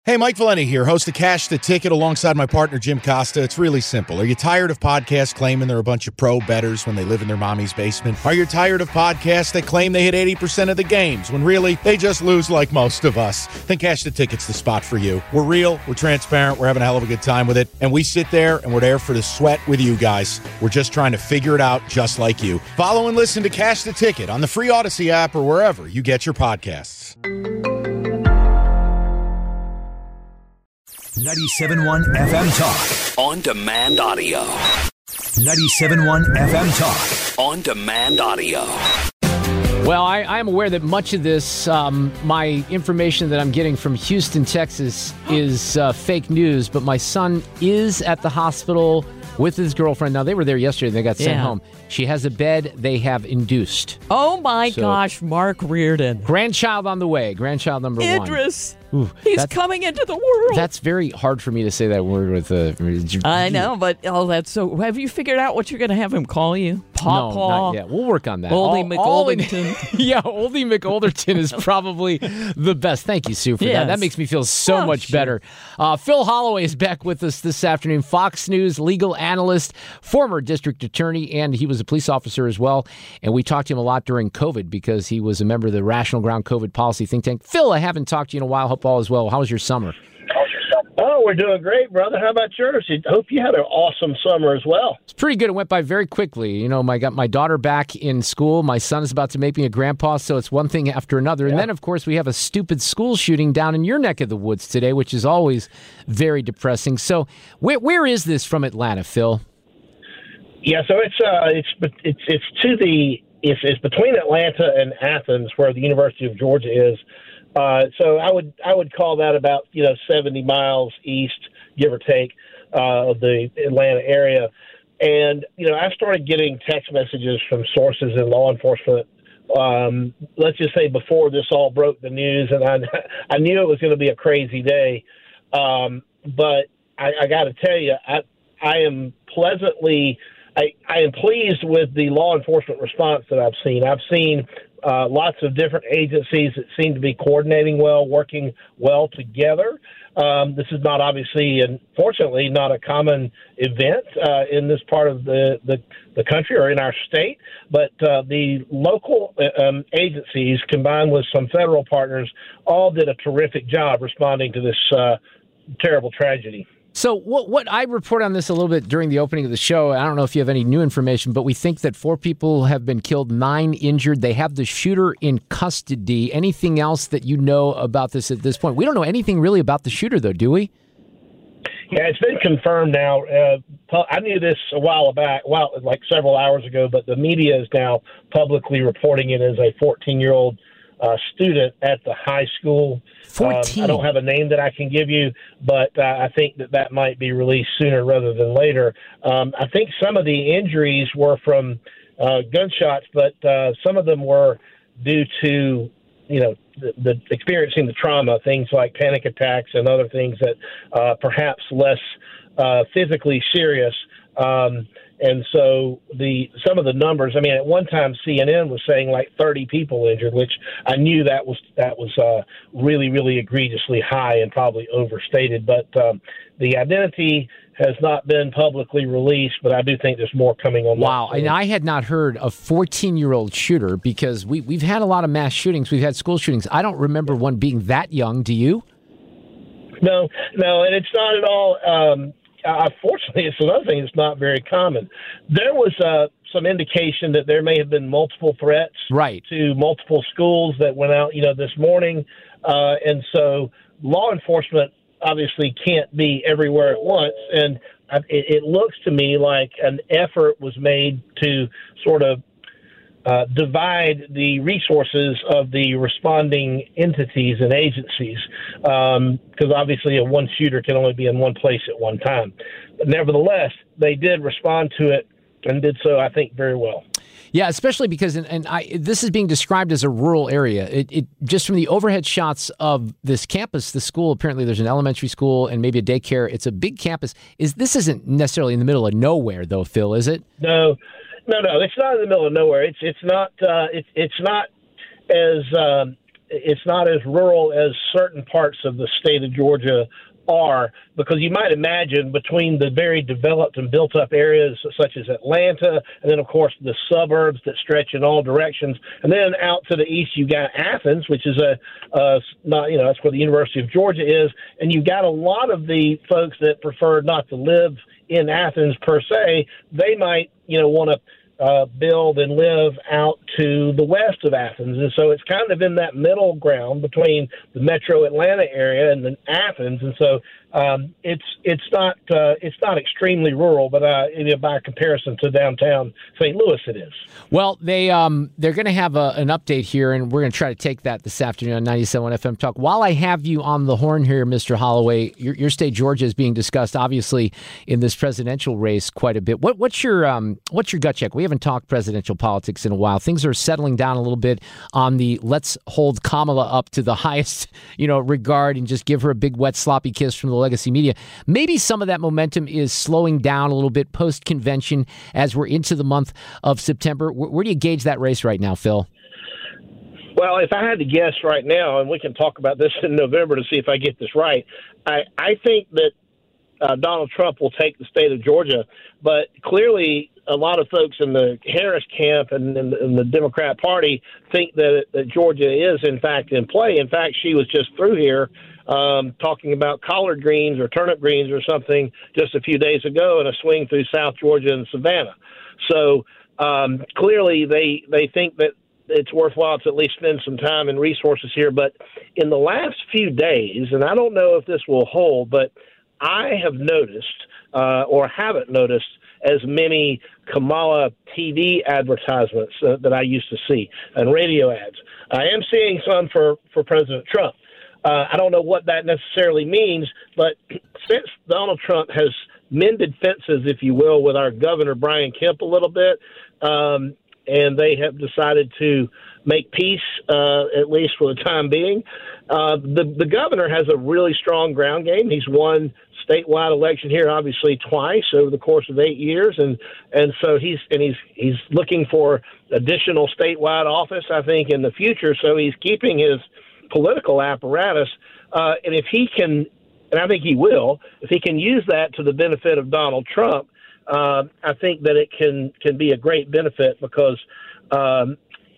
Hey, Mike Valenti here, host of Cash the Ticket alongside my partner, Jim Costa. It's really simple. Are you tired of podcasts claiming they're a bunch of pro bettors when they live in their mommy's basement? Are you tired of podcasts that claim they hit 80% of the games when really they just lose like most of us? Then Cash the Ticket's the spot for you. We're real, we're transparent, we're having a hell of a good time with it, and we sit there and we're there for the sweat with you guys. We're just trying to figure it out just like you. Follow and listen to Cash the Ticket on the free Odyssey app or wherever you get your podcasts. 97.1 FM Talk. On Demand Audio. 97.1 FM Talk. On Demand Audio. Well, I am aware that much of this, my information that I'm getting from Houston, Texas, is fake news, but my son is at the hospital with his girlfriend. Now, they were there yesterday and they got sent home. She has a bed they have induced. Oh, my gosh, Mark Reardon. Grandchild on the way. Grandchild number one. Idris. He's coming into the world. That's very hard for me to say that word with I know, but that's so. Have you figured out what you're going to have him call you? Pawpaw? No, not yet. We'll work on that. Oldie McOldington. Yeah, Oldie McOlderton is probably the best. Thank you, Sue, for that. That makes me feel so much better. Phil Holloway is back with us this afternoon. Fox News legal analyst, former district attorney, and he was a police officer as well. And we talked to him a lot during COVID because he was a member of the Rational Ground COVID Policy think tank. Phil, I haven't talked to you in a while. Hope all is well. How was your summer? Oh, we're doing great, brother. How about yours? I hope you had an awesome summer as well. It's pretty good. It went by very quickly. You know, I got my daughter back in school. My son is about to make me a grandpa, so it's one thing after another. And then, of course, we have a stupid school shooting down in your neck of the woods today, which is always very depressing. So where is this from Atlanta, Phil? Yeah, so it's between Atlanta and Athens, where the University of Georgia is. So I would call that about 70 miles east, give or take, of the Atlanta area. And I started getting text messages from sources in law enforcement. Let's just say before this all broke the news, and I knew it was going to be a crazy day. But I got to tell you, I am pleased with the law enforcement response that I've seen. I've seen lots of different agencies that seem to be coordinating well, working well together. This is not obviously, and fortunately, not a common event in this part of the country or in our state, but the local agencies combined with some federal partners all did a terrific job responding to this terrible tragedy. So what I report on this a little bit during the opening of the show, I don't know if you have any new information, but we think that 4 people have been killed, 9 injured. They have the shooter in custody. Anything else that you know about this at this point? We don't know anything really about the shooter, though, do we? Yeah, it's been confirmed now. I knew this a while back, like several hours ago, but the media is now publicly reporting it as a 14-year-old student at the high school. 14. I don't have a name that I can give you, but I think that might be released sooner rather than later. I think some of the injuries were from gunshots, but some of them were due to, the experiencing the trauma, things like panic attacks and other things that perhaps less physically serious. And so some of the numbers, at one time CNN was saying like 30 people injured, which I knew that was really, really egregiously high and probably overstated. But the identity has not been publicly released, but I do think there's more coming on. Wow, and I had not heard of 14-year-old shooter because we've had a lot of mass shootings. We've had school shootings. I don't remember one being that young. Do you? No, and it's not at all. Fortunately, it's another thing that's not very common. There was some indication that there may have been multiple threats to multiple schools that went out, this morning. And so law enforcement obviously can't be everywhere at once. And it looks to me like an effort was made to sort of divide the resources of the responding entities and agencies, because obviously a one shooter can only be in one place at one time. But nevertheless, they did respond to it and did so, I think, very well. Yeah, especially because this is being described as a rural area. It just from the overhead shots of this campus, the school, apparently there's an elementary school and maybe a daycare. It's a big campus. This isn't necessarily in the middle of nowhere, though, Phil, is it? No, it's not in the middle of nowhere. It's not as it's not as rural as certain parts of the state of Georgia are, because you might imagine between the very developed and built up areas such as Atlanta, and then of course the suburbs that stretch in all directions, and then out to the east you got Athens, which is that's where the University of Georgia is, and you got a lot of the folks that prefer not to live in Athens per se. They might want to build and live out to the west of Athens. And so it's kind of in that middle ground between the metro Atlanta area and then Athens. And so it's not extremely rural, but by comparison to downtown St. Louis, it is. Well, they're going to have an update here, and we're going to try to take that this afternoon on 97.1 FM Talk. While I have you on the horn here, Mr. Holloway, your state, Georgia, is being discussed, obviously, in this presidential race quite a bit. What's your gut check? We haven't talked presidential politics in a while. Things are settling down a little bit on the let's hold Kamala up to the highest, regard and just give her a big, wet, sloppy kiss from the legacy media. Maybe some of that momentum is slowing down a little bit post-convention as we're into the month of September. Where do you gauge that race right now, Phil? Well, if I had to guess right now, and we can talk about this in November to see if I get this right, I think that Donald Trump will take the state of Georgia, but clearly a lot of folks in the Harris camp and in the Democrat Party think that Georgia is, in fact, in play. In fact, she was just through here talking about collard greens or turnip greens or something just a few days ago in a swing through South Georgia and Savannah. So clearly they think that it's worthwhile to at least spend some time and resources here. But in the last few days, and I don't know if this will hold, but I have noticed or haven't noticed as many Kamala TV advertisements that I used to see and radio ads. I am seeing some for President Trump. I don't know what that necessarily means, but since Donald Trump has mended fences, if you will, with our governor, Brian Kemp, a little bit, and they have decided to make peace, at least for the time being, the governor has a really strong ground game. He's won statewide election here, obviously twice over the course of 8 years, and so he's looking for additional statewide office, I think, in the future. So he's keeping his political apparatus, and if he can, and I think he will, if he can use that to the benefit of Donald Trump, I think that it can be a great benefit because the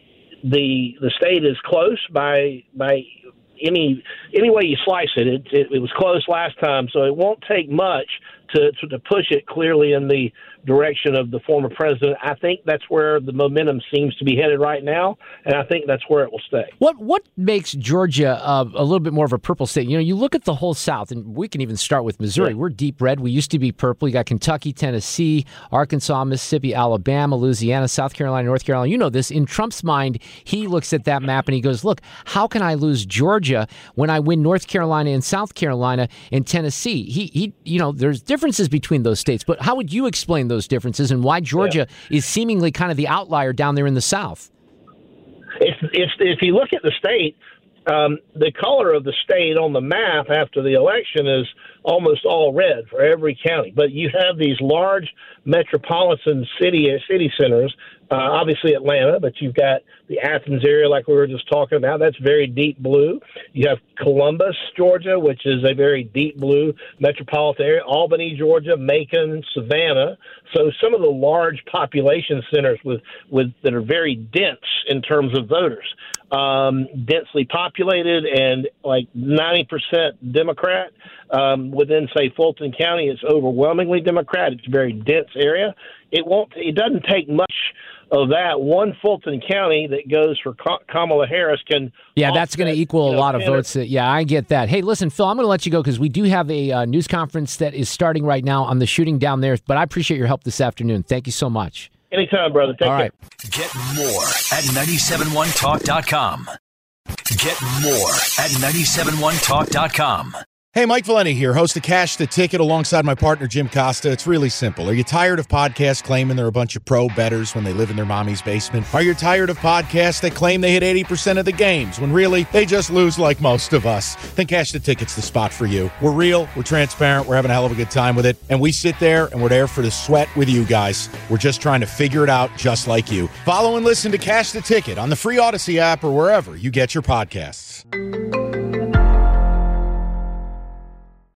state is close by any way you slice it. It was close last time, so it won't take much to push it clearly in the direction of the former president. I think that's where the momentum seems to be headed right now, and I think that's where it will stay. What makes Georgia a little bit more of a purple state? You look at the whole South, and we can even start with Missouri. Yeah. We're deep red. We used to be purple. You got Kentucky, Tennessee, Arkansas, Mississippi, Alabama, Louisiana, South Carolina, North Carolina. You know this. In Trump's mind, he looks at that map and he goes, look, how can I lose Georgia when I win North Carolina and South Carolina and Tennessee? He there's differences between those states, but how would you explain those differences and why Georgia is seemingly kind of the outlier down there in the South? If you look at the state, the color of the state on the map after the election is almost all red for every county. But you have these large metropolitan city centers, obviously Atlanta, but you've got the Athens area like we were just talking about. That's very deep blue. You have Columbus, Georgia, which is a very deep blue metropolitan area. Albany, Georgia, Macon, Savannah. So some of the large population centers that are very dense in terms of voters, densely populated and like 90% Democrat. Within, say, Fulton County, it's overwhelmingly Democrat. It's a very dense area. It doesn't take much of that. One Fulton County that goes for Kamala Harris can. Yeah, that's going to equal a lot of votes. Yeah, I get that. Hey, listen, Phil, I'm going to let you go because we do have a news conference that is starting right now on the shooting down there. But I appreciate your help this afternoon. Thank you so much. Anytime, brother. Take care. Right. Get more at 971talk.com. Get more at 971talk.com. Hey, Mike Valenti here, host of Cash the Ticket alongside my partner, Jim Costa. It's really simple. Are you tired of podcasts claiming they're a bunch of pro bettors when they live in their mommy's basement? Are you tired of podcasts that claim they hit 80% of the games when really they just lose like most of us? Then Cash the Ticket's the spot for you. We're real, we're transparent, we're having a hell of a good time with it, and we sit there and we're there for the sweat with you guys. We're just trying to figure it out just like you. Follow and listen to Cash the Ticket on the free Odyssey app or wherever you get your podcasts.